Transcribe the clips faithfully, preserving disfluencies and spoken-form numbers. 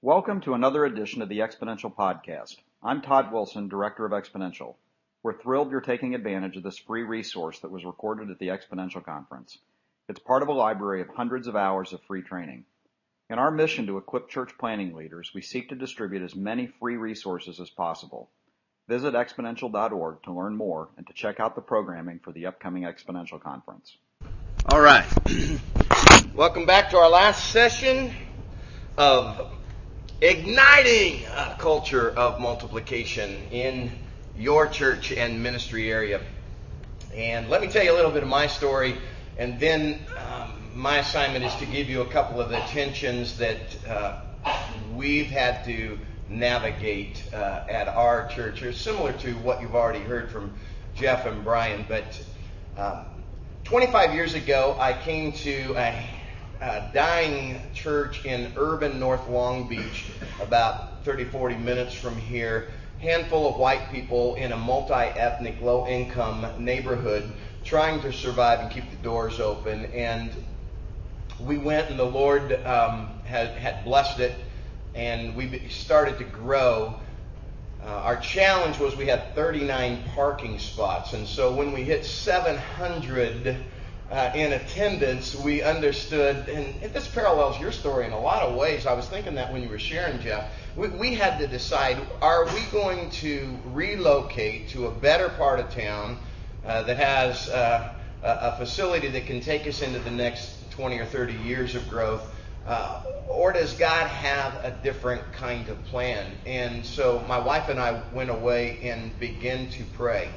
Welcome to another edition of the Exponential Podcast. I'm Todd Wilson, Director of Exponential. We're thrilled you're taking advantage of this free resource that was recorded at the Exponential Conference. It's part of a library of hundreds of hours of free training. In our mission to equip church planning leaders, we seek to distribute as many free resources as possible. Visit exponential dot org to learn more and to check out the programming for the upcoming Exponential Conference. All right. Welcome back to our last session of igniting a culture of multiplication in your church and ministry area. And let me tell you a little bit of my story, and then um, my assignment is to give you a couple of the tensions that uh, we've had to navigate uh, at our church. They're similar to what you've already heard from Jeff and Brian, but um, twenty-five years ago, I came to a A dying church in urban North Long Beach, about thirty, forty minutes from here. Handful of white people in a multi-ethnic, low-income neighborhood trying to survive and keep the doors open. And we went, and the Lord um, had, had blessed it, and we started to grow. Uh, our challenge was we had thirty-nine parking spots, and so when we hit seven hundred Uh, in attendance, we understood, and, and this parallels your story in a lot of ways. I was thinking that when you were sharing, Jeff. We, we had to decide, are we going to relocate to a better part of town uh, that has uh, a, a facility that can take us into the next twenty or thirty years of growth, uh, or does God have a different kind of plan? And so my wife and I went away and began to pray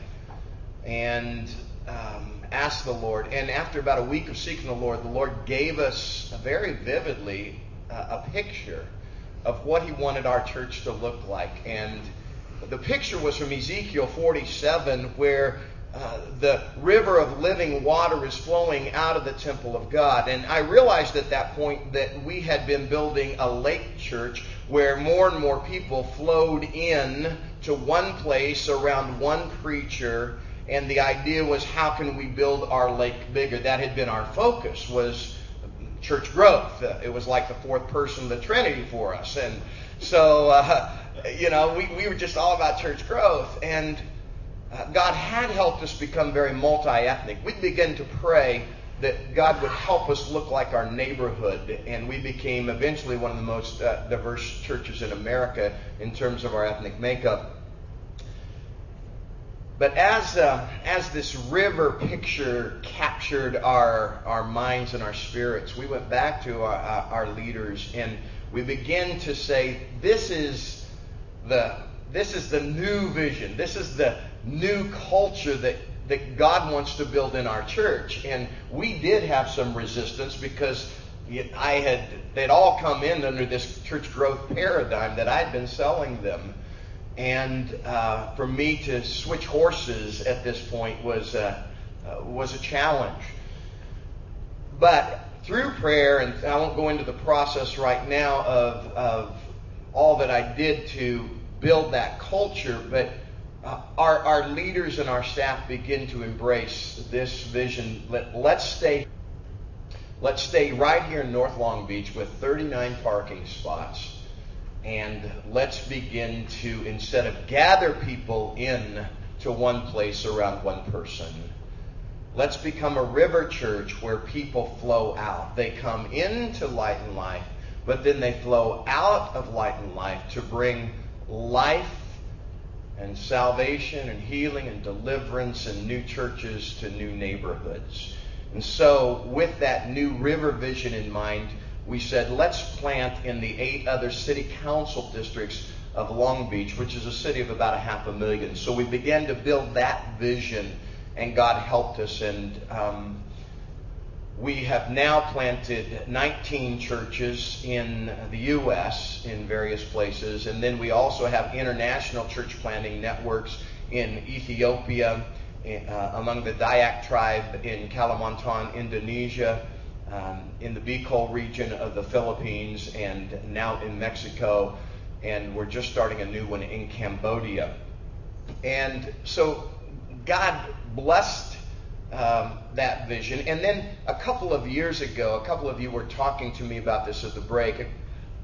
and um, asked the Lord. And after about a week of seeking the Lord, the Lord gave us very vividly uh, a picture of what He wanted our church to look like. And the picture was from Ezekiel forty-seven, where uh, the river of living water is flowing out of the temple of God. And I realized at that point that we had been building a lake church where more and more people flowed in to one place around one preacher. And the idea was, how can we build our lake bigger? That had been our focus, was church growth. Uh, it was like the fourth person of the Trinity for us. And so, uh, you know, we, we were just all about church growth. And uh, God had helped us become very multi-ethnic. We began to pray that God would help us look like our neighborhood. And we became eventually one of the most uh, diverse churches in America in terms of our ethnic makeup. But as uh, as this river picture captured our our minds and our spirits, we went back to our, our leaders and we began to say, this is the this is the new vision. This is the new culture that that God wants to build in our church. And we did have some resistance because I had they'd all come in under this church growth paradigm that I'd been selling them. And uh, for me to switch horses at this point was uh, uh, was a challenge. But through prayer, and I won't go into the process right now of of all that I did to build that culture, but uh, our our leaders and our staff begin to embrace this vision. Let, let's stay let's stay right here in North Long Beach with thirty-nine parking spots. And let's begin to, instead of gather people in to one place around one person, let's become a river church where people flow out. They come into Light and Life, but then they flow out of Light and Life to bring life and salvation and healing and deliverance and new churches to new neighborhoods. And so with that new river vision in mind, we said, let's plant in the eight other city council districts of Long Beach, which is a city of about a half a million. So we began to build that vision, and God helped us. And um, we have now planted nineteen churches in the U S in various places. And then we also have international church planting networks in Ethiopia, uh, among the Dayak tribe in Kalimantan, Indonesia, Um, in the Bicol region of the Philippines, and now in Mexico, and we're just starting a new one in Cambodia. And so God blessed um, that vision. And then a couple of years ago, a couple of you were talking to me about this at the break.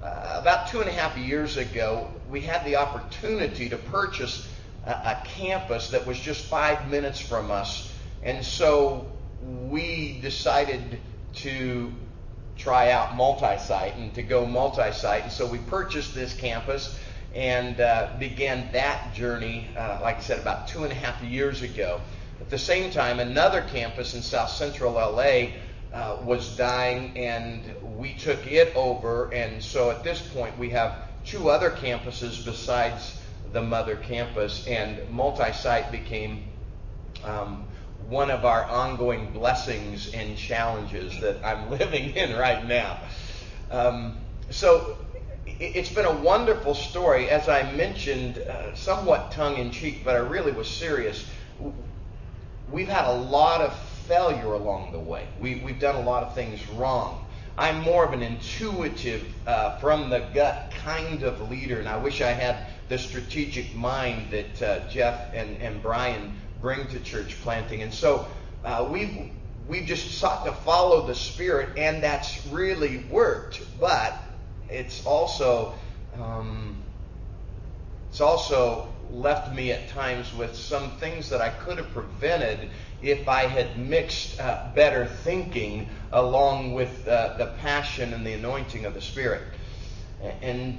uh, about two and a half years ago, we had the opportunity to purchase a, a campus that was just five minutes from us. And so we decided to try out multi-site and to go multi-site. And so we purchased this campus and uh, began that journey, uh, like I said, about two and a half years ago. At the same time, another campus in South Central L A uh, was dying, and we took it over. And so at this point, we have two other campuses besides the mother campus, and multi-site became um, one of our ongoing blessings and challenges that I'm living in right now. Um, so it's been a wonderful story. As I mentioned, uh, somewhat tongue-in-cheek, but I really was serious. We've had a lot of failure along the way. We, we've done a lot of things wrong. I'm more of an intuitive, uh, from the gut kind of leader, and I wish I had the strategic mind that uh, Jeff and, and Brian bring to church planting. And so uh, we've, we've just sought to follow the Spirit, and that's really worked. But it's also um, it's also left me at times with some things that I could have prevented if I had mixed uh, better thinking along with uh, the passion and the anointing of the Spirit. And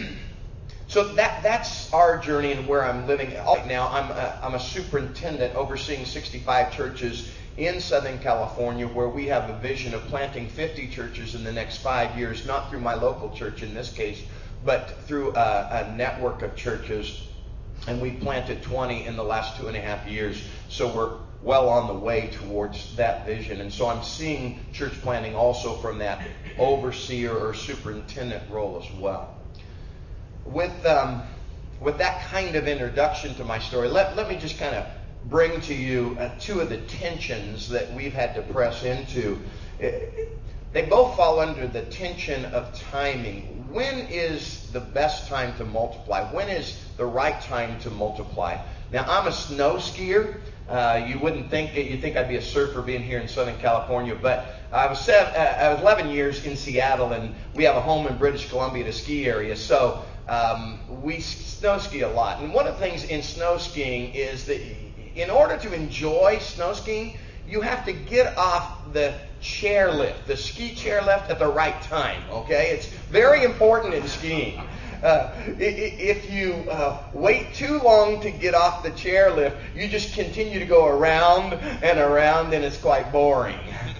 so that that's our journey and where I'm living right now. I'm a, I'm a superintendent overseeing sixty-five churches in Southern California, where we have a vision of planting fifty churches in the next five years, not through my local church in this case, but through a, a network of churches. And we planted twenty in the last two and a half years. So we're well on the way towards that vision. And so I'm seeing church planting also from that overseer or superintendent role as well. With um, with that kind of introduction to my story, let, let me just kind of bring to you uh, two of the tensions that we've had to press into. They both fall under the tension of timing. When is the best time to multiply? When is the right time to multiply? Now, I'm a snow skier. Uh, you wouldn't think it. You'd think I'd be a surfer being here in Southern California, but I was seven, uh, I was eleven years in Seattle, and we have a home in British Columbia, the ski area. So um, we snow ski a lot. And one of the things in snow skiing is that in order to enjoy snow skiing, you have to get off the chairlift, the ski chairlift at the right time, okay? It's very important in skiing. Uh, if you uh, wait too long to get off the chairlift, you just continue to go around and around, and it's quite boring.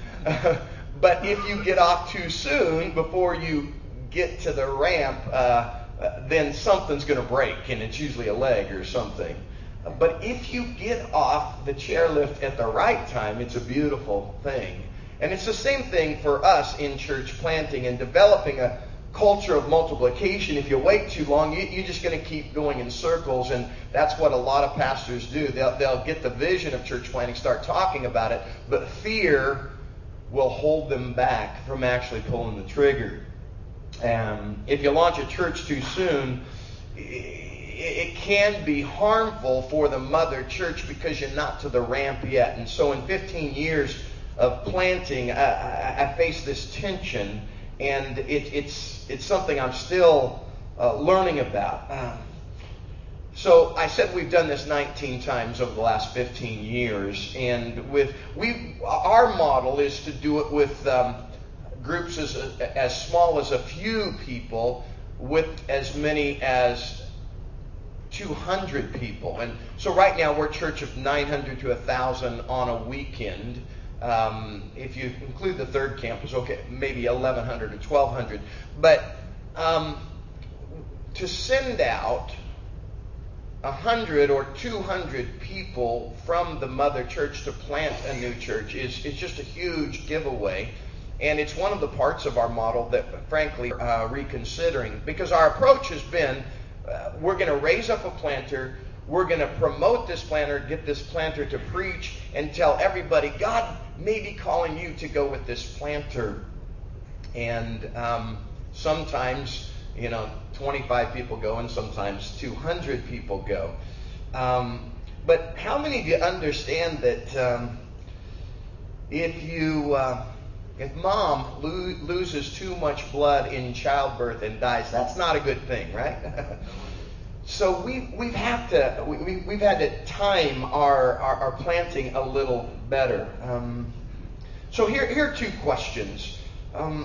But if you get off too soon before you get to the ramp, uh, then something's going to break, and it's usually a leg or something. But if you get off the chairlift at the right time, it's a beautiful thing. And it's the same thing for us in church planting and developing a culture of multiplication. If you wait too long, you, you're just going to keep going in circles, and that's what a lot of pastors do. They'll, they'll get the vision of church planting, start talking about it, but fear will hold them back from actually pulling the trigger. Um, if you launch a church too soon, it can be harmful for the mother church because you're not to the ramp yet. And so in fifteen years of planting, I, I, I face this tension, and it, it's it's something I'm still uh, learning about. Um, so I said we've done this nineteen times over the last fifteen years, and with we our model is to do it with um, groups as as small as a few people, with as many as two hundred people. And so right now we're a church of nine hundred to one thousand on a weekend. Um, if you include the third campus, okay, maybe eleven hundred or twelve hundred. But um, to send out one hundred or two hundred people from the mother church to plant a new church is, is just a huge giveaway. And it's one of the parts of our model that, frankly, uh, reconsidering. Because our approach has been, Uh, we're going to raise up a planter. We're going to promote this planter, get this planter to preach, and tell everybody, God may be calling you to go with this planter. And um, sometimes, you know, twenty-five people go, and sometimes two hundred people go. Um, but how many of you understand that um, if you uh, If mom lo- loses too much blood in childbirth and dies, that's not a good thing, right? So we we've had to we, we've had to time our, our, our planting a little better. Um, so here here are two questions. Um,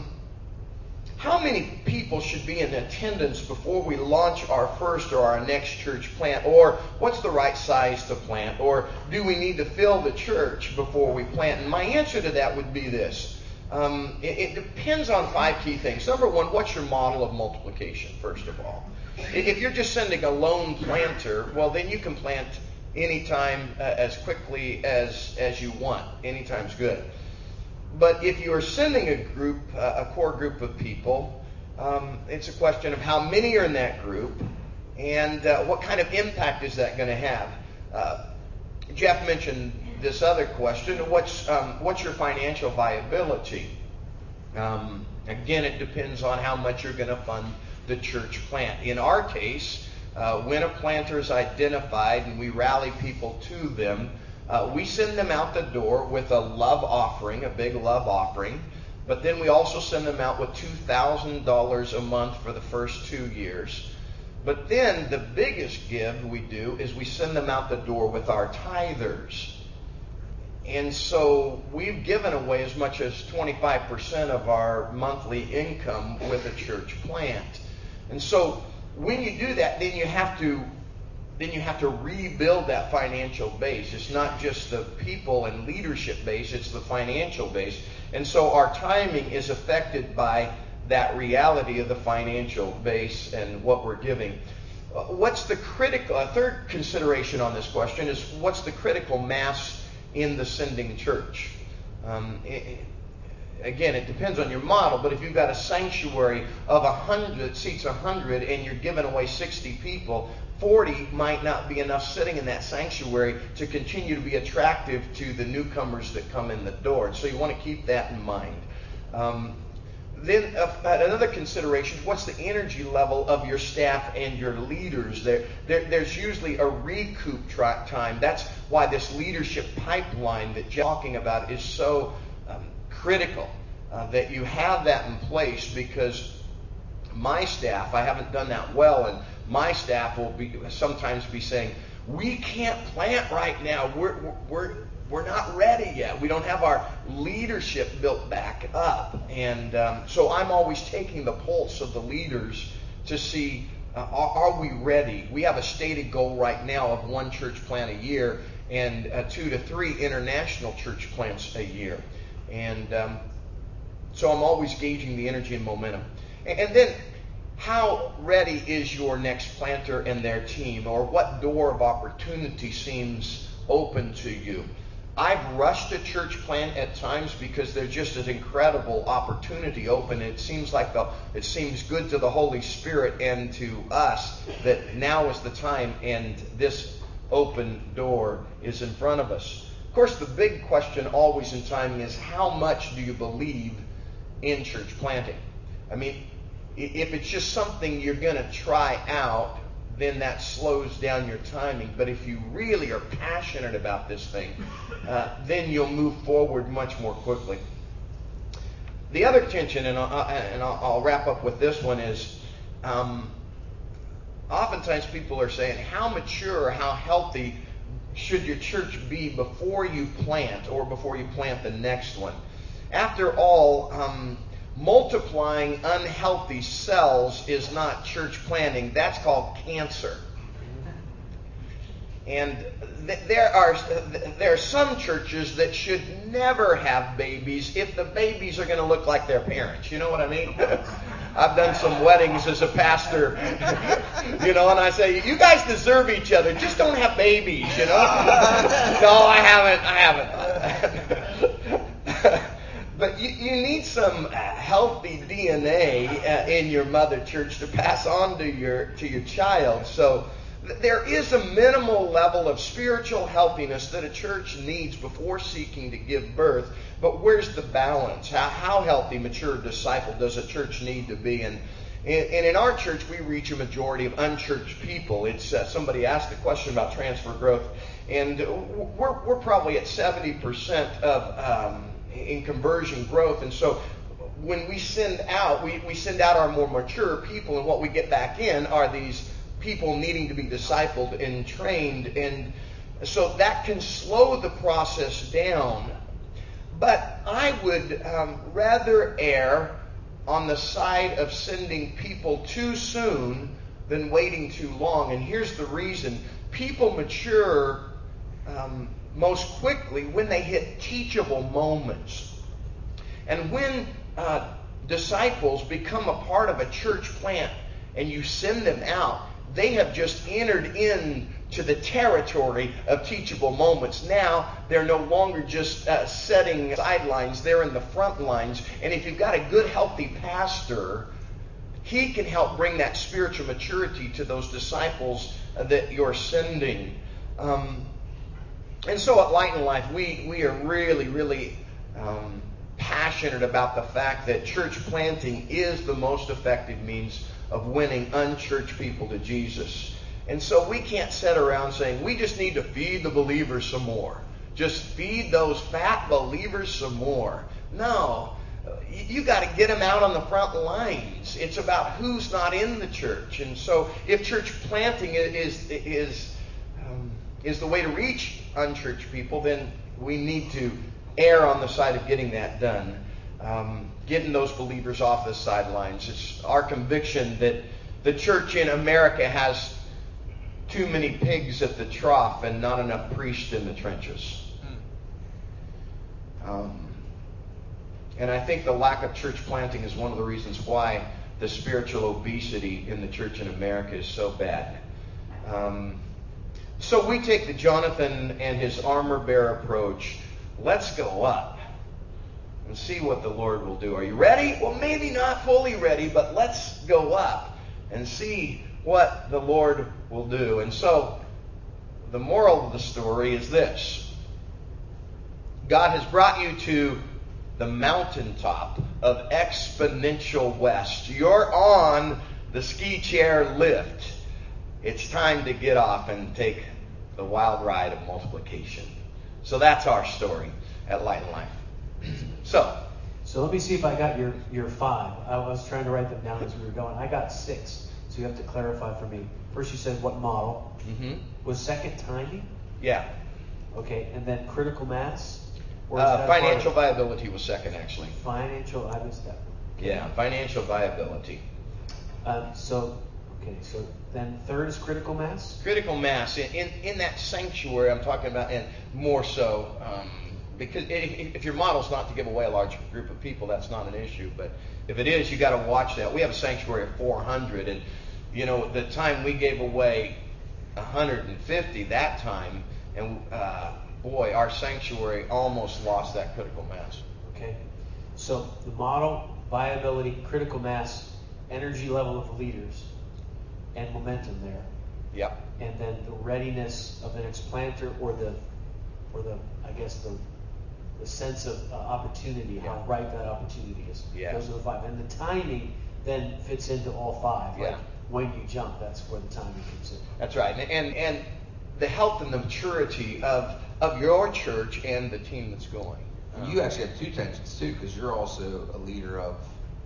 how many people should be in attendance before we launch our first or our next church plant? Or what's the right size to plant? Or do we need to fill the church before we plant? And my answer to that would be this. Um, it, it depends on five key things. Number one, what's your model of multiplication, first of all? If you're just sending a lone planter, well, then you can plant anytime uh, as quickly as, as you want. Anytime's good. But if you are sending a group, uh, a core group of people, um, it's a question of how many are in that group and uh, what kind of impact is that going to have. Uh, Jeff mentioned this other question: what's um, what's your financial viability? Um, again, it depends on how much you're going to fund the church plant. In our case, uh, when a planter is identified and we rally people to them, uh, we send them out the door with a love offering, a big love offering, but then we also send them out with two thousand dollars a month for the first two years. But then the biggest give we do is we send them out the door with our tithers. And so we've given away as much as twenty-five percent of our monthly income with a church plant. And so when you do that, then you have to then you have to rebuild that financial base. It's not just the people and leadership base, it's the financial base. And so our timing is affected by that reality of the financial base and what we're giving. What's the critical, a third consideration on this question is what's the critical mass in the sending church? Um, it, Again, it depends on your model, but if you've got a sanctuary of one hundred that seats one hundred and you're giving away sixty people, forty might not be enough sitting in that sanctuary to continue to be attractive to the newcomers that come in the door. So you want to keep that in mind. Um, then uh, another consideration, what's the energy level of your staff and your leaders? There, there There's usually a recoup tra- time. That's why this leadership pipeline that you're talking about is so um, critical, uh, that you have that in place, because my staff, I haven't done that well, and my staff will be sometimes be saying, we can't plant right now. We're, we're, we're not ready yet. We don't have our leadership built back up. And um, so I'm always taking the pulse of the leaders to see, uh, are, are we ready? We have a stated goal right now of one church plant a year and uh, two to three international church plants a year. And um, so I'm always gauging the energy and momentum. And, and then, how ready is your next planter and their team? Or what door of opportunity seems open to you? I've rushed a church plant at times because there's just an incredible opportunity open. It seems like the, it seems good to the Holy Spirit and to us that now is the time, and this open door is in front of us. Of course, the big question always in timing is, how much do you believe in church planting? I mean, if it's just something you're going to try out, then that slows down your timing. But if you really are passionate about this thing, uh, then you'll move forward much more quickly. The other tension, and I'll, and I'll, I'll wrap up with this one, is um, oftentimes people are saying, how mature or how healthy should your church be before you plant, or before you plant the next one? After all, um, multiplying unhealthy cells is not church planting. That's called cancer. And th- there are th- there are some churches that should never have babies if the babies are going to look like their parents. You know what I mean? I've done some weddings as a pastor, you know, and I say, you guys deserve each other. Just don't have babies, you know? No, I haven't. I haven't. But you, you need some healthy D N A uh, in your mother church to pass on to your to your child. So th- there is a minimal level of spiritual healthiness that a church needs before seeking to give birth. But where's the balance? How, how healthy, mature, disciple does a church need to be? And, and, and in our church, we reach a majority of unchurched people. It's uh, somebody asked a question about transfer growth, and we're we're probably at seventy percent of um, in conversion growth. And so when we send out, we, we send out our more mature people, and what we get back in are these people needing to be discipled and trained. And so that can slow the process down. But I would um, rather err on the side of sending people too soon than waiting too long. And here's the reason. People mature um, most quickly when they hit teachable moments. And when uh, disciples become a part of a church plant and you send them out, they have just entered in to the territory of teachable moments. Now, they're no longer just uh, setting sidelines. They're in the front lines. And if you've got a good, healthy pastor, he can help bring that spiritual maturity to those disciples uh, that you're sending. Um, and so at Light and Life, we, we are really, really um, passionate about the fact that church planting is the most effective means of winning unchurched people to Jesus. And so we can't sit around saying, we just need to feed the believers some more. Just feed those fat believers some more. No, you got to get them out on the front lines. It's about who's not in the church. And so if church planting is is um, is the way to reach unchurched people, then we need to err on the side of getting that done. Um, getting those believers off the sidelines. It's our conviction that the church in America has too many pigs at the trough and not enough priests in the trenches. Um, and I think the lack of church planting is one of the reasons why the spiritual obesity in the church in America is so bad. Um, so we take the Jonathan and his armor bearer approach. Let's go up and see what the Lord will do. Are you ready? Well, maybe not fully ready, but let's go up and see what the Lord will do. And so the moral of the story is this. God has brought you to the mountaintop of Exponential West. You're on the ski chair lift. It's time to get off and take the wild ride of multiplication. So that's our story at Light and Life. So, so let me see if I got your, your five. I was trying to write them down as we were going. I got six. So you have to clarify for me. First you said what model. Mm-hmm. Was second timing? Yeah. Okay, and then critical mass? Or Uh, financial viability was second, actually. Financial, I was that. Okay. Yeah, financial viability. Um, so, okay, so then third is critical mass? Critical mass. In, in, in that sanctuary I'm talking about, and more so, um, because if, if your model's not to give away a large group of people, that's not an issue. But if it is, you got to watch that. We have a sanctuary of four hundred, and you know, the time we gave away one hundred fifty that time, and uh, boy, our sanctuary almost lost that critical mass. Okay. So the model, viability, critical mass, energy level of the leaders, and momentum there. Yep. And then the readiness of the next planter, or the, or the, I guess the, the sense of uh, opportunity, yeah. How ripe that opportunity is. Yeah. Those are the five. And the timing then fits into all five. Like yeah. When you jump, that's where the timing comes in. That's right. And and, and the health and the maturity of of your church and the team that's going. Um, you actually have two tensions too, because you're also a leader of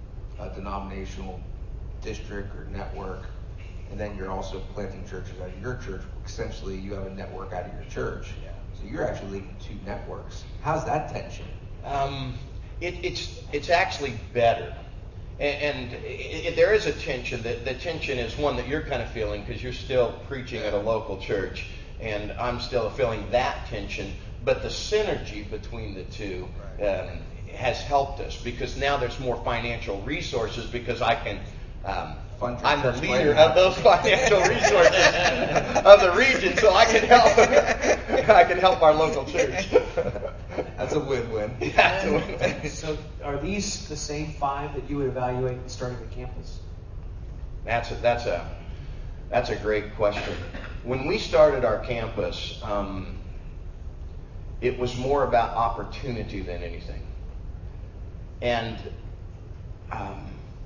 a denominational district or network, and then you're also planting churches out of your church. Essentially, you have a network out of your church. Yeah. So you're actually leading two networks. How's that tension? Um, it, it's it's actually better, and, and it, it, there is a tension. The, the tension is one that you're kind of feeling because you're still preaching at a local church, and I'm still feeling that tension. But the synergy between the two um, has helped us because now there's more financial resources because I can. Um, I'm the leader of those financial resources of the region, so I can help. I can help our local church. That's a win-win. That's a win-win. So, are these the same five that you would evaluate starting the campus? That's a, that's a that's a great question. When we started our campus, um, it was more about opportunity than anything, and. Um,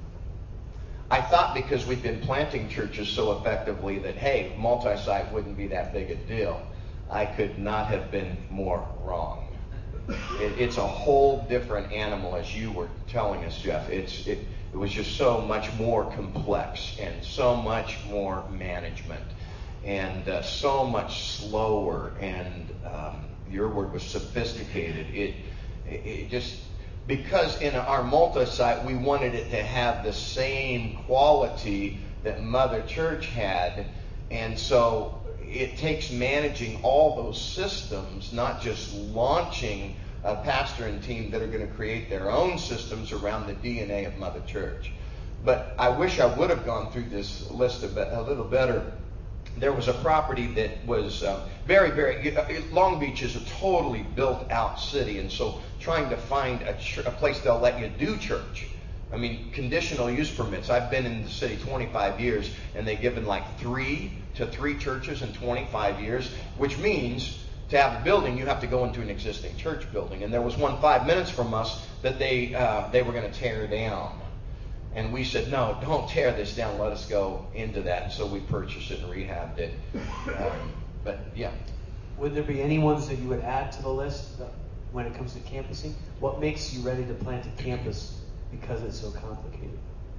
I thought because we've been planting churches so effectively that, hey, multi-site wouldn't be that big a deal. I could not have been more wrong. It, it's a whole different animal, as you were telling us, Jeff. It's it, it was just so much more complex and so much more management and uh, so much slower. And um, your word was sophisticated. It, it, it just because in our multi-site we wanted it to have the same quality that Mother Church had, and so it takes managing all those systems, not just launching a pastor and team that are going to create their own systems around the D N A of Mother Church. But I wish I would have gone through this list a, bit, a little better. There was a property that was uh, very, very, Long Beach is a totally built out city, and so trying to find a, ch- a place they'll let you do church. I mean, conditional use permits. I've been in the city twenty-five years, and they've given like three to three churches in twenty-five years, which means to have a building, you have to go into an existing church building. And there was one five minutes from us that they uh, they were going to tear down. And we said, no, don't tear this down. Let us go into that. And so we purchased it and rehabbed it. Um, but, yeah. Would there be any ones that you would add to the list when it comes to campusing? What makes you ready to plant a campus because it's so complicated?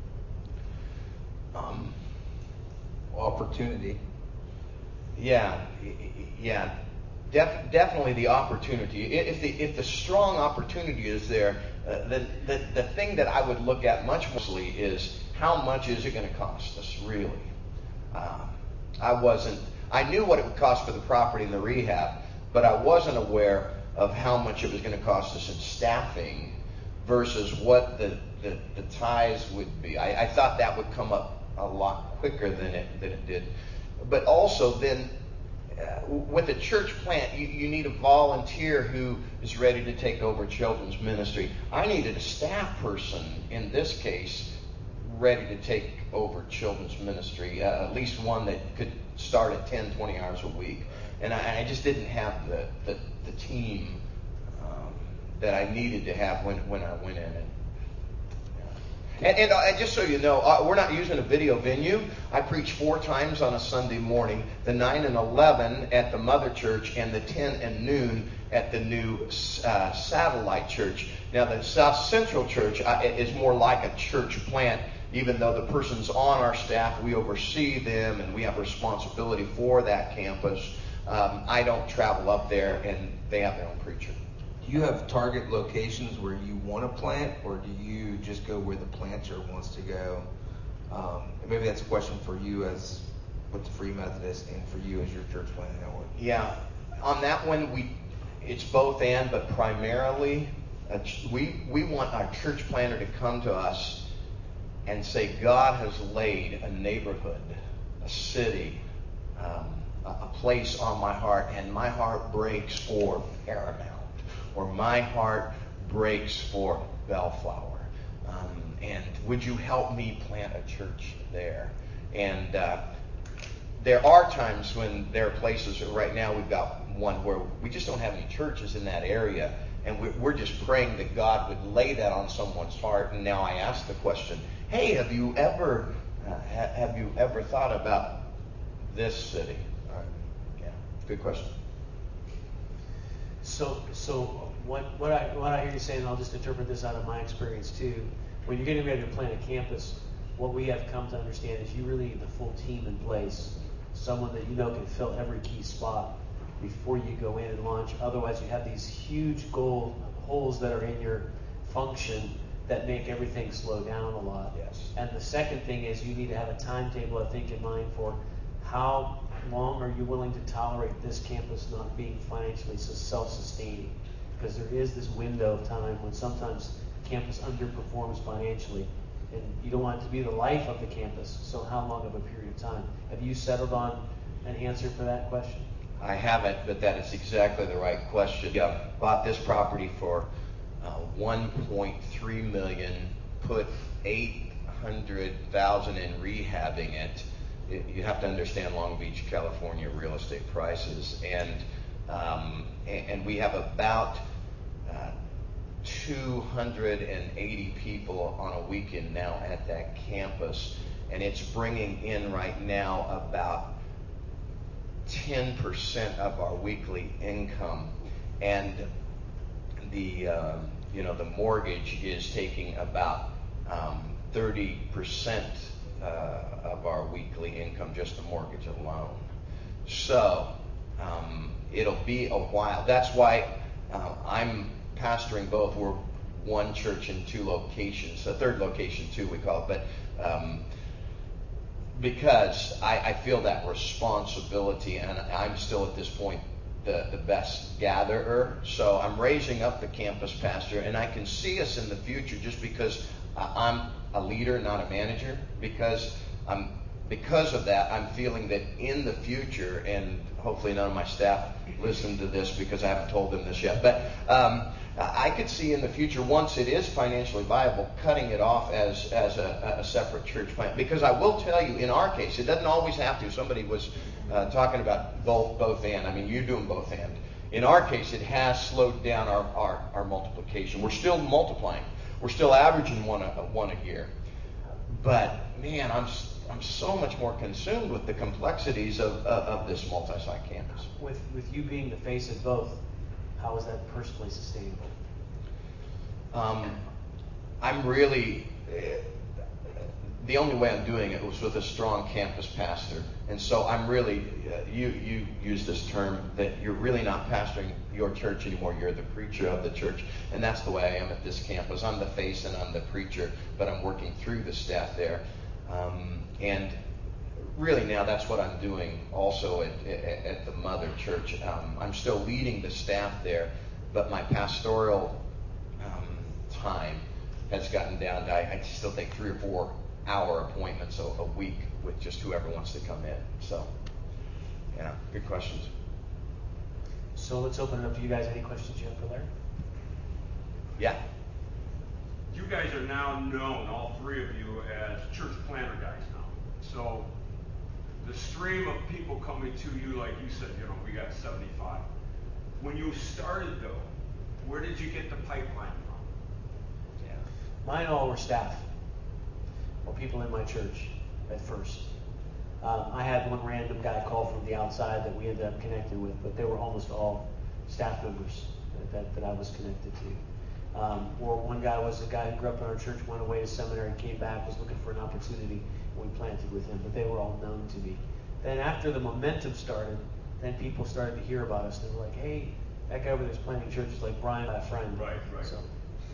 Um, Opportunity. Yeah, yeah. Def, definitely the opportunity. If the if the strong opportunity is there, uh, then the, the thing that I would look at much mostly is how much is it going to cost us, really? Uh, I wasn't, I knew what it would cost for the property and the rehab, but I wasn't aware of how much it was going to cost us in staffing versus what the, the, the ties would be. I, I thought that would come up a lot quicker than it, than it did. But also then, Uh, with a church plant, you, you need a volunteer who is ready to take over children's ministry. I needed a staff person, in this case, ready to take over children's ministry, uh, at least one that could start at ten, twenty hours a week. And I, I just didn't have the, the, the team um, that I needed to have when, when I went in. And, And, and uh, just so you know, uh, we're not using a video venue. I preach four times on a Sunday morning, the nine and eleven at the Mother Church and the ten and noon at the new uh, satellite church. Now, the South Central Church uh, is more like a church plant, even though the person's on our staff. We oversee them, and we have responsibility for that campus. Um, I don't travel up there, and they have their own preacher. Do you have target locations where you want to plant, or do you just go where the planter wants to go? Um, and maybe that's a question for you as with the Free Methodist and for you as your church planting network. Yeah, on that one, we it's both and, but primarily uh, we we want our church planter to come to us and say, God has laid a neighborhood, a city, um, a, a place on my heart, and my heart breaks for Paramount. Or my heart breaks for Bellflower. Um, and would you help me plant a church there? And uh, there are times when there are places, right now we've got one where we just don't have any churches in that area. And we're, we're just praying that God would lay that on someone's heart. And now I ask the question, hey, have you ever, uh, ha- have you ever thought about this city? All right. Yeah, good question. So, so what what I what I hear you saying, and I'll just interpret this out of my experience too. When you're getting ready to plant a campus, what we have come to understand is you really need the full team in place, someone that you know can fill every key spot before you go in and launch. Otherwise, you have these huge goal holes that are in your function that make everything slow down a lot. Yes. And the second thing is you need to have a timetable, I think, in mind for how long are you willing to tolerate this campus not being financially self-sustaining? Because there is this window of time when sometimes campus underperforms financially, and you don't want it to be the life of the campus. So how long of a period of time? Have you settled on an answer for that question? I haven't, but that is exactly the right question. Yeah, bought this property for uh, one point three million dollars, put eight hundred thousand dollars in rehabbing it. You have to understand Long Beach, California real estate prices, and um, and we have about uh, two hundred eighty people on a weekend now at that campus, and it's bringing in right now about ten percent of our weekly income. And the uh, you know the mortgage is taking about um, thirty percent uh, of our weekly income, just the mortgage alone. So um, it'll be a while. That's why uh, I'm pastoring both. We're one church in two locations, a third location too, we call it, but um, because I, I feel that responsibility, and I'm still at this point the, the best gatherer. So I'm raising up the campus pastor, and I can see us in the future just because I'm a leader, not a manager, because I'm because of that, I'm feeling that in the future, and hopefully none of my staff listen to this because I haven't told them this yet, but um, I could see in the future, once it is financially viable, cutting it off as as a, a separate church plant. Because I will tell you, in our case, it doesn't always have to. Somebody was uh, talking about both both and. I mean, you're doing both and. In our case, it has slowed down our, our, our multiplication. We're still multiplying. We're still averaging one a, one a year. But, man, I'm I'm so much more consumed with the complexities of, of, of this multi-site campus. With with you being the face of both, how is that personally sustainable? Um, I'm really, uh, the only way I'm doing it was with a strong campus pastor. And so I'm really, uh, you, you use this term that you're really not pastoring your church anymore. You're the preacher of the church. And that's the way I am at this campus. I'm the face and I'm the preacher, but I'm working through the staff there. Um, and really now that's what I'm doing also at, at, at the mother church. Um, I'm still leading the staff there, but my pastoral um, time has gotten down to, I, I still take three or four hour appointments a, a week with just whoever wants to come in. So, yeah, good questions. So let's open it up to you guys. Any questions you have for Larry? Yeah. You guys are now known, all three of you, as church planner guys now. So the stream of people coming to you, like you said, you know, we got seventy-five. When you started, though, where did you get the pipeline from? Yeah. Mine all were staff or people in my church at first. Um, I had one random guy call from the outside that we ended up connecting with, but they were almost all staff members that, that, that I was connected to. Um, or one guy was a guy who grew up in our church, went away to seminary, came back, was looking for an opportunity, and we planted with him. But they were all known to me. Then after the momentum started, then people started to hear about us. They were like, hey, that guy over there's planting churches like Brian, my friend. Right, right. So,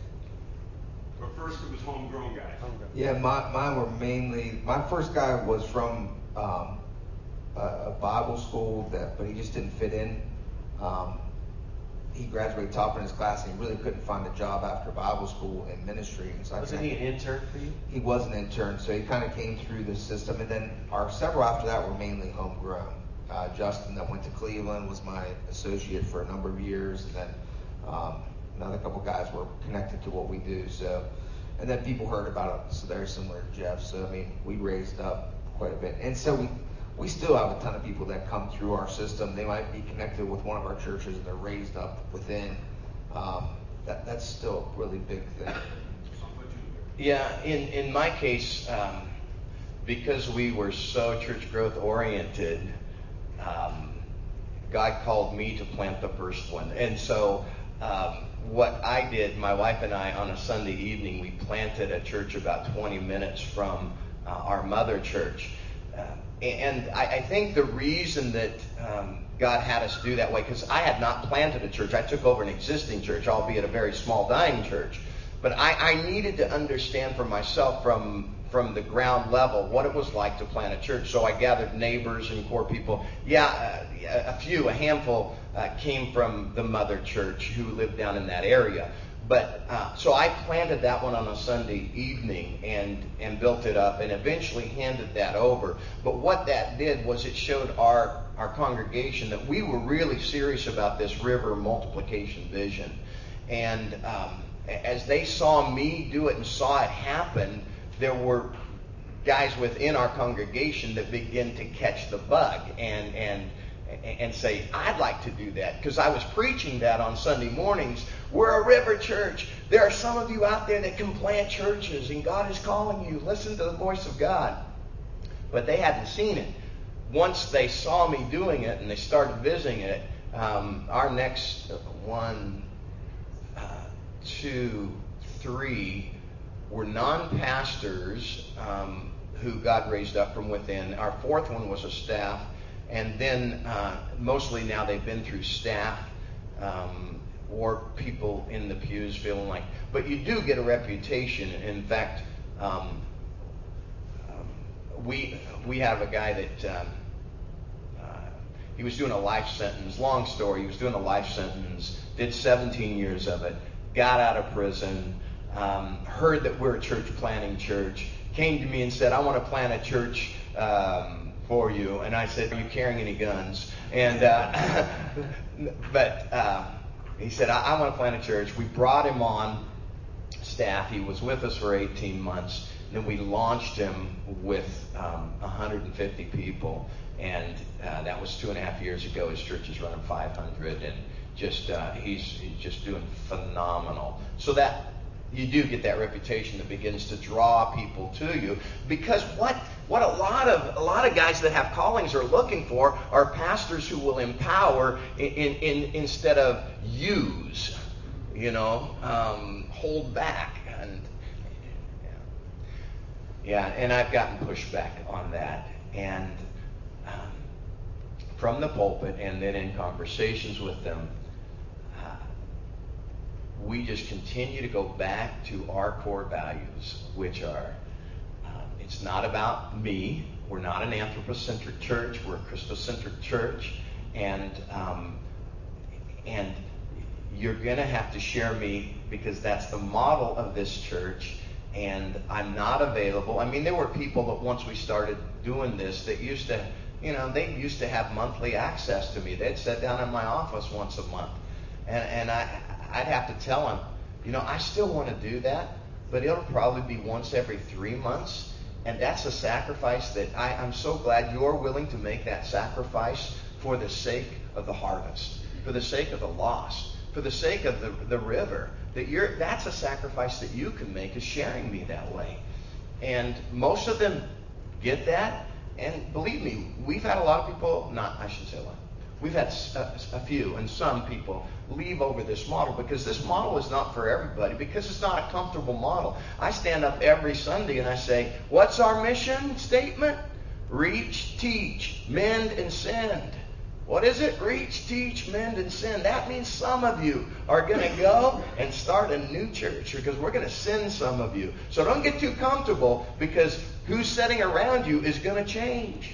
but first it was homegrown guys. homegrown. Yeah, my, mine were mainly, my first guy was from um, a, a Bible school, that, but he just didn't fit in. Um, he graduated top in his class, and he really couldn't find a job after Bible school and ministry. And so Wasn't he an intern for you? He was an intern, so he kind of came through the system. And then our several after that were mainly homegrown. Uh, Justin, that went to Cleveland, was my associate for a number of years. And then um, another couple guys were connected to what we do. So, and then people heard about it, so they're similar to Jeff. So, I mean, we raised up quite a bit. And so we, we still have a ton of people that come through our system. They might be connected with one of our churches, and they're raised up within. Um, that, that's still a really big thing. Yeah, in, in my case, um, because we were so church growth oriented, um, God called me to plant the first one. And so um, what I did, my wife and I, on a Sunday evening, we planted a church about twenty minutes from uh, our mother church. Uh, and I, I think the reason that um, God had us do that way, because I had not planted a church. I took over an existing church, albeit a very small, dying church. But I, I needed to understand for myself from from the ground level what it was like to plant a church. So I gathered neighbors and core people. Yeah, uh, a few, a handful uh, came from the mother church who lived down in that area. But uh, so I planted that one on a Sunday evening and and built it up and eventually handed that over. But what that did was it showed our our congregation that we were really serious about this river multiplication vision. And um, as they saw me do it and saw it happen, there were guys within our congregation that began to catch the bug and and and say, I'd like to do that. Because I was preaching that on Sunday mornings. We're a river church. There are some of you out there that can plant churches, and God is calling you. Listen to the voice of God. But they hadn't seen it. Once they saw me doing it and they started visiting it, um, our next one, uh, two, three were non-pastors um, who God raised up from within. Our fourth one was a staff, and then uh, mostly now they've been through staff um, or people in the pews feeling like. But you do get a reputation. In fact, um, um, we we have a guy that um, uh, he was doing a life sentence. Long story. He was doing a life sentence. Did seventeen years of it. Got out of prison. Um, heard that we're a church planting church, came to me and said, I want to plant a church um, for you. And I said, are you carrying any guns? And uh, but uh, he said, I, I want to plant a church. We brought him on staff. He was with us for eighteen months. Then we launched him with um, one hundred fifty people. And uh, that was two and a half years ago. His church is running five hundred. And just uh, he's, he's just doing phenomenal. So that you do get that reputation that begins to draw people to you, because what what a lot of a lot of guys that have callings are looking for are pastors who will empower in, in, in instead of use, you know, um, hold back, and yeah, and I've gotten pushback on that, and um, from the pulpit, and then in conversations with them. We just continue to go back to our core values, which are, um, it's not about me. We're not an anthropocentric church. We're a Christocentric church. And um, and you're going to have to share me, because that's the model of this church. And I'm not available. I mean, there were people that once we started doing this that used to, you know, they used to have monthly access to me. They'd sit down in my office once a month. And, and I... I'd have to tell him, you know, I still want to do that, but it'll probably be once every three months. And that's a sacrifice that I, I'm so glad you're willing to make that sacrifice for the sake of the harvest, for the sake of the lost, for the sake of the, the river. That you're, that's a sacrifice that you can make, is sharing me that way. And most of them get that. And believe me, we've had a lot of people, not, I should say a lot. We've had a, a few and some people leave over this model, because this model is not for everybody, because it's not a comfortable model. I stand up every Sunday and I say, what's our mission statement? Reach, teach, mend, and send. What is it? Reach, teach, mend, and send. That means some of you are going to go and start a new church, because we're going to send some of you. So don't get too comfortable, because who's sitting around you is going to change.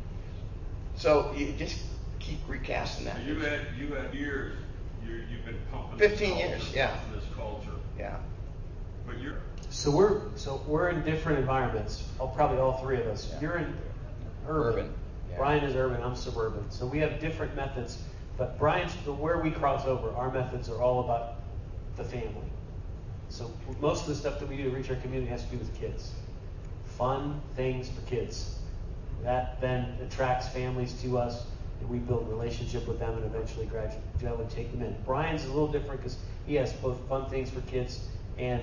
So you just keep recasting that. You had you had years. You you've been pumping. Fifteen this years, culture, yeah. This culture. Yeah. But you're. So we're so we're in different environments. Oh, probably all three of us. Yeah. You're in urban. Urban. Yeah. Brian is urban. I'm suburban. So we have different methods. But Brian's where we cross over. Our methods are all about the family. So most of the stuff that we do to reach our community has to do with kids. Fun things for kids. That then attracts families to us. And we build a relationship with them and eventually gradually take them in. Brian's a little different because he has both fun things for kids and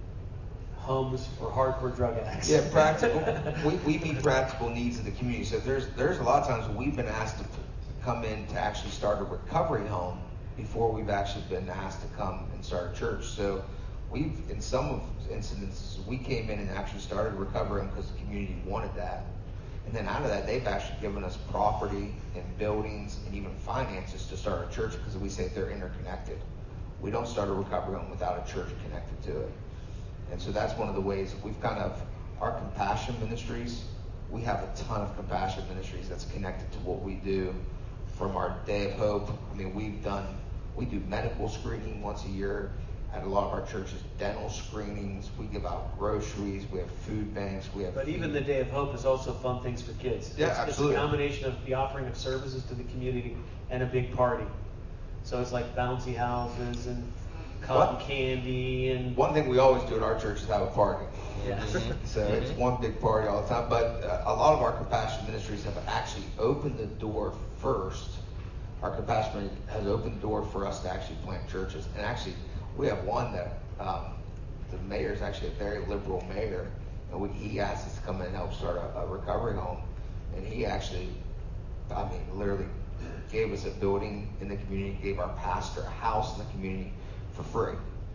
homes for hardcore drug addicts. Yeah, practical. we, we meet practical needs of the community. So there's there's a lot of times we've been asked to come in to actually start a recovery home before we've actually been asked to come and start a church. So we've, in some of incidents, we came in and actually started a recovery home because the community wanted that. And then out of that, they've actually given us property and buildings and even finances to start a church, because we say they're interconnected. We don't start a recovery home without a church connected to it. And so that's one of the ways we've kind of, our compassion ministries, we have a ton of compassion ministries that's connected to what we do. From our Day of Hope, I mean, we've done, we do medical screening once a year at a lot of our churches, dental screenings, we give out groceries, we have food banks, we have... But even the Day of Hope is also fun things for kids. Yeah, it's, absolutely. It's a combination of the offering of services to the community and a big party. So it's like bouncy houses and cotton What? candy and... One thing we always do at our church is have a party. Yeah. So it's one big party all the time. But uh, a lot of our compassion ministries have actually opened the door first. Our compassion has opened the door for us to actually plant churches. And actually, we have one that um, the mayor is actually a very liberal mayor. And we, he asked us to come in and help start a, a recovery home. And he actually, I mean, literally gave us a building in the community, gave our pastor a house in the community for free.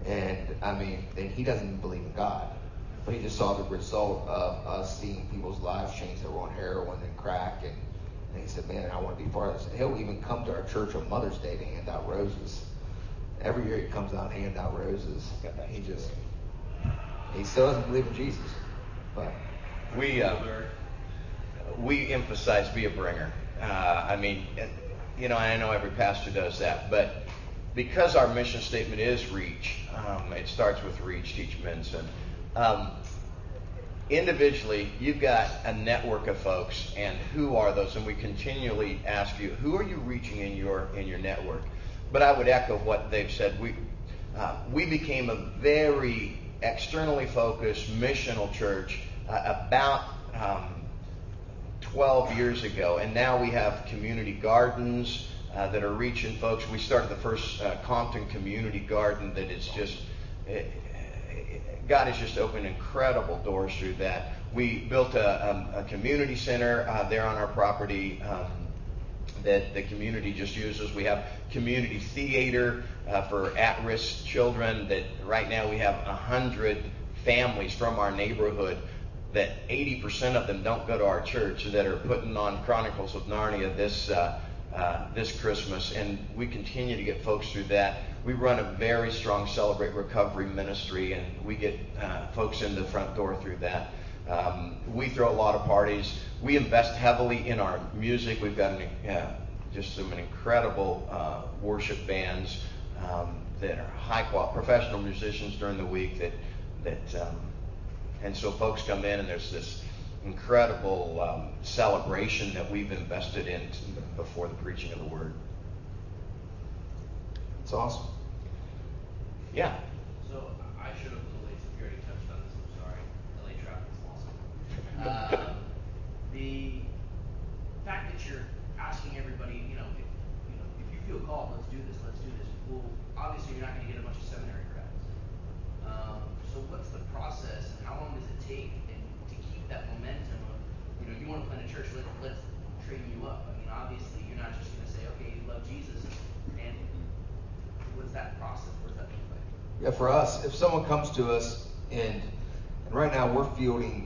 And I mean, and he doesn't even believe in God, but he just saw the result of us seeing people's lives change. They were on heroin and crack, and, and he said, man, I want to be part of this. And he'll even come to our church on Mother's Day to hand out roses. Every year he comes out and hand out roses. He just, he still doesn't believe in Jesus. But we uh, we emphasize be a bringer. Uh, I mean, you know, I know every pastor does that, but because our mission statement is reach, um, it starts with reach, teach men sin. Um, individually, you've got a network of folks, and who are those? And we continually ask you, who are you reaching in your in your network? But I would echo what they've said. We uh, we became a very externally focused missional church uh, about um, twelve years ago, and now we have community gardens uh, that are reaching folks. We started the first uh, Compton community garden that is just it, God has just opened incredible doors through that. We built a, a, a community center uh, there on our property. Um, that the community just uses. We have community theater uh, for at-risk children that right now we have one hundred families from our neighborhood that eighty percent of them don't go to our church that are putting on Chronicles of Narnia this uh, uh, this Christmas, and we continue to get folks through that. We run a very strong Celebrate Recovery ministry, and we get uh, folks in the front door through that. Um, we throw a lot of parties. We invest heavily in our music. We've got an, uh, just some incredible uh, worship bands um, that are high quality professional musicians during the week. That that um, and so folks come in, and there's this incredible um, celebration that we've invested in before the preaching of the word. It's awesome. Yeah. So I should have been late. If you already touched on this, I'm sorry. L A traffic is awesome. Um, the fact that you're asking everybody, you know, if, you know, if you feel called, let's do this, let's do this. Well, obviously you're not going to get a bunch of seminary grads. Um, so what's the process, and how long does it take, and to keep that momentum of, you know, you want to plant a church, let, let's train you up. I mean, obviously you're not just going to say, okay, you love Jesus, and what's that process? What does that look like? Yeah, for us, if someone comes to us, and, and right now we're fielding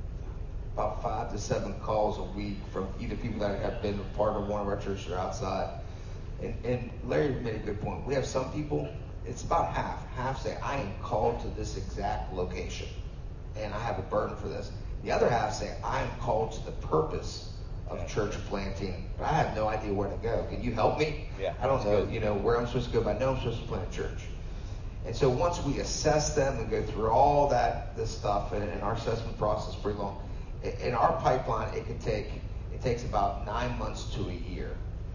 about five to seven calls a week from either people that have been a part of one of our churches or outside. And, and Larry made a good point. We have some people, it's about half. Half say, I am called to this exact location, and I have a burden for this. The other half say, I am called to the purpose of church planting, but I have no idea where to go. Can you help me? Yeah, I don't know, you know, where I'm supposed to go, but I know I'm supposed to plant a church. And so once we assess them and go through all that this stuff, and, and our assessment process is pretty long. In our pipeline, it could take it takes about nine months to a year,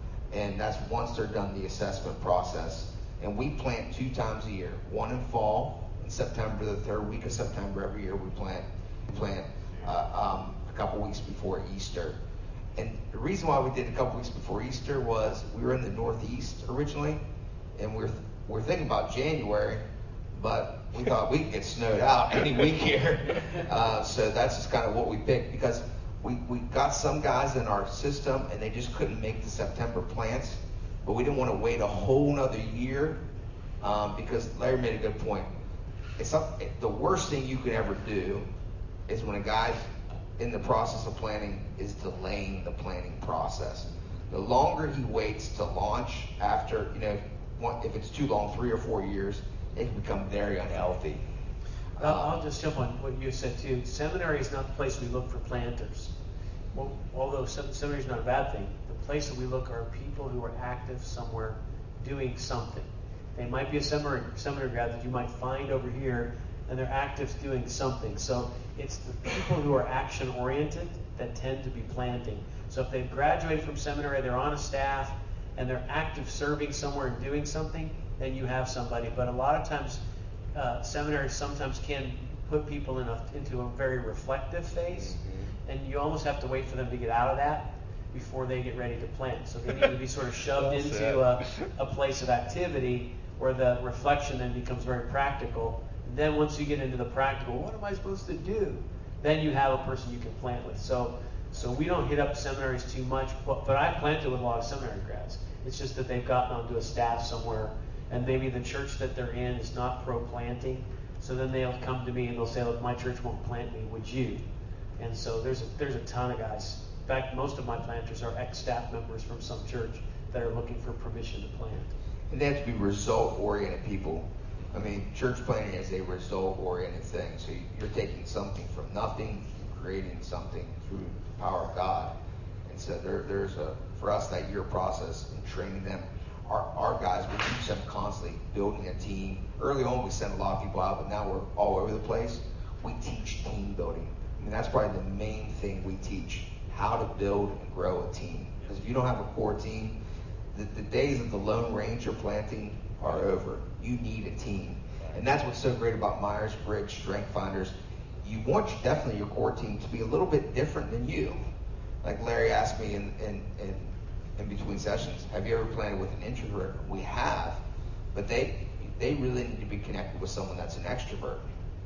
and that's once they're done the assessment process. And we plant two times a year, one in fall, in September, the third week of September every year we plant plant uh, um, a couple weeks before Easter. And the reason why we did a couple weeks before Easter was we were in the Northeast originally, and we're we're thinking about January, but we thought we could get snowed out any week here. Uh, so that's just kind of what we picked, because we, we got some guys in our system and they just couldn't make the September plants, but we didn't want to wait a whole nother year um, because Larry made a good point. It's not, it, the worst thing you could ever do is when a guy's in the process of planting is delaying the planting process. The longer he waits to launch after, you know, one, if it's too long, three or four years, it can become very unhealthy. I'll, I'll just jump on what you said too. Seminary is not the place we look for planters. Well, although sem- seminary is not a bad thing, the place that we look are people who are active somewhere doing something. They might be a seminary, seminary grad that you might find over here, and they're active doing something. So it's the people who are action oriented that tend to be planting. So if they've graduated from seminary, they're on a staff, and they're active serving somewhere and doing something, then you have somebody. But a lot of times, uh, seminaries sometimes can put people in a, into a very reflective phase, mm-hmm. and you almost have to wait for them to get out of that before they get ready to plant. So they need to be sort of shoved into a, a place of activity where the reflection then becomes very practical. And then once you get into the practical, what am I supposed to do? Then you have a person you can plant with. So so we don't hit up seminaries too much, but, but I've planted with a lot of seminary grads. It's just that they've gotten onto a staff somewhere and maybe the church that they're in is not pro-planting. So then they'll come to me and they'll say, look, my church won't plant me, would you? And so there's a, there's a ton of guys. In fact, most of my planters are ex-staff members from some church that are looking for permission to plant. And they have to be result-oriented people. I mean, church planting is a result-oriented thing. So you're taking something from nothing and creating something through the power of God. And so there, there's a, for us, that year process in training them. Our, our guys, we teach them constantly, building a team. Early on, we sent a lot of people out, but now we're all over the place. We teach team building. I mean, that's probably the main thing we teach, how to build and grow a team. Because if you don't have a core team, the, the days of the Lone Ranger planting are over. You need a team. And that's what's so great about Myers-Briggs Strength Finders. You want definitely your core team to be a little bit different than you. Like Larry asked me in, in, in in between sessions, have you ever planted with an introvert? We have, but they they really need to be connected with someone that's an extrovert,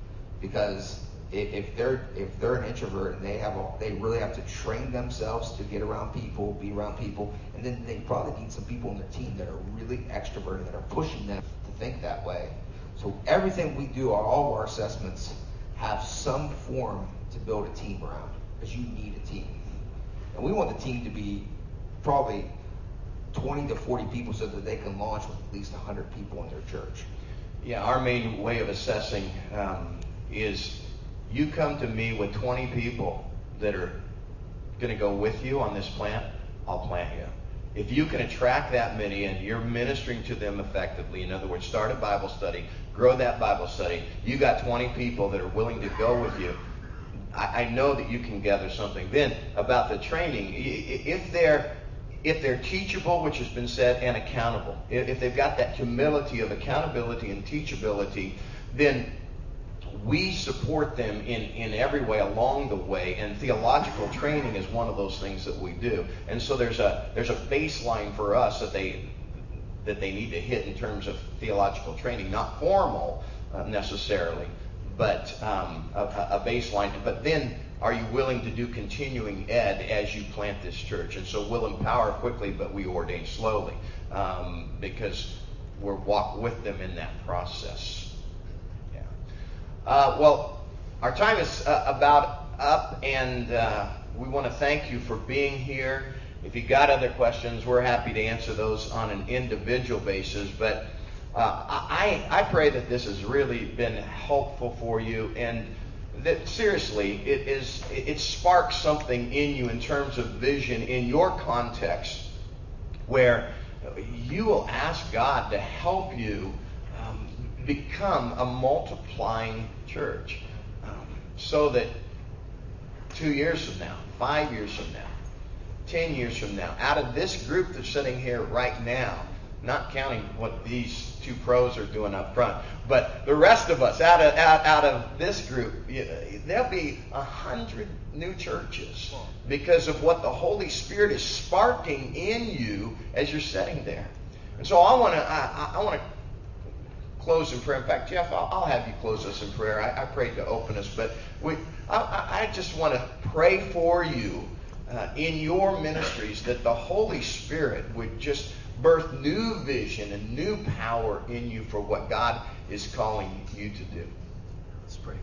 because if, if they're if they're an introvert and they have a, they really have to train themselves to get around people, be around people, and then they probably need some people on their team that are really extroverted, that are pushing them to think that way. So everything we do, all of our assessments have some form to build a team around, because you need a team, and we want the team to be probably twenty to forty people so that they can launch with at least one hundred people in their church. Yeah, our main way of assessing um, is you come to me with twenty people that are going to go with you on this plant, I'll plant you. If you can attract that many and you're ministering to them effectively, in other words, start a Bible study, grow that Bible study, you got twenty people that are willing to go with you, I, I know that you can gather something. Then about the training, if they're if they're teachable, which has been said, and accountable, if they've got that humility of accountability and teachability, then we support them in, in every way along the way, and theological training is one of those things that we do. And so there's a there's a baseline for us that they that they need to hit in terms of theological training, not formal uh, necessarily, but um, a, a baseline. But then, are you willing to do continuing ed as you plant this church? And so we'll empower quickly, but we ordain slowly, um, because we're walk with them in that process. Yeah. Uh, well, our time is uh, about up, and uh, we want to thank you for being here. If you got other questions, we're happy to answer those on an individual basis. But uh, I, I pray that this has really been helpful for you, and that seriously, it is it sparks something in you in terms of vision in your context, where you will ask God to help you um, become a multiplying church, um, so that two years from now, five years from now, ten years from now, out of this group that's sitting here right now, not counting what these two pros are doing up front, but the rest of us, out of out, out of this group, there'll be a hundred new churches because of what the Holy Spirit is sparking in you as you're sitting there. And so I want to I, I want to close in prayer. In fact, Jeff, I'll, I'll have you close us in prayer. I, I prayed to open us, but we I, I just want to pray for you uh, in your ministries, that the Holy Spirit would just birth new vision and new power in you for what God is calling you to do. Let's pray.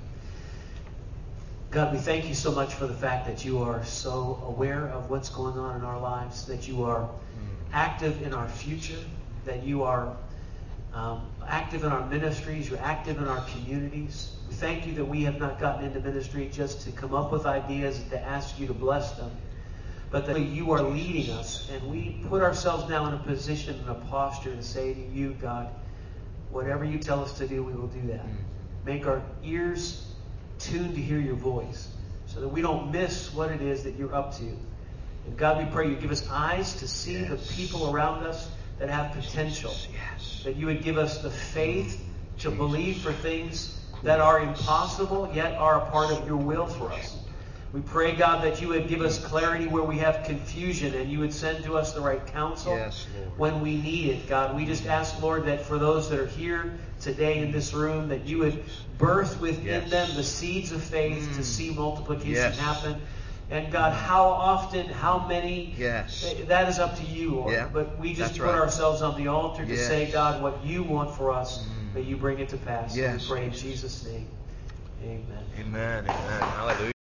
God, we thank you so much for the fact that you are so aware of what's going on in our lives, that you are active in our future, that you are um, active in our ministries, you're active in our communities. We thank you that we have not gotten into ministry just to come up with ideas and to ask you to bless them, but that you are leading us, and we put ourselves now in a position, in a posture to say to you, God, whatever you tell us to do, we will do that. Make our ears tuned to hear your voice, so that we don't miss what it is that you're up to. And God, we pray you give us eyes to see yes. the people around us that have potential. Yes. That you would give us the faith to Jesus. believe for things that are impossible, yet are a part of your will for us. We pray, God, that you would give us clarity where we have confusion, and you would send to us the right counsel yes, when we need it, God. We just ask, Lord, that for those that are here today in this room, that you would birth within yes. them the seeds of faith mm. to see multiplication yes. happen. And God, how often, how many, Yes. that is up to you, Lord. Yeah, But we just that's put right. ourselves on the altar to Yes. say, God, what you want for us, Mm. may you bring it to pass. Yes, We pray in Jesus. Jesus' name. Amen. Amen. Amen. Hallelujah.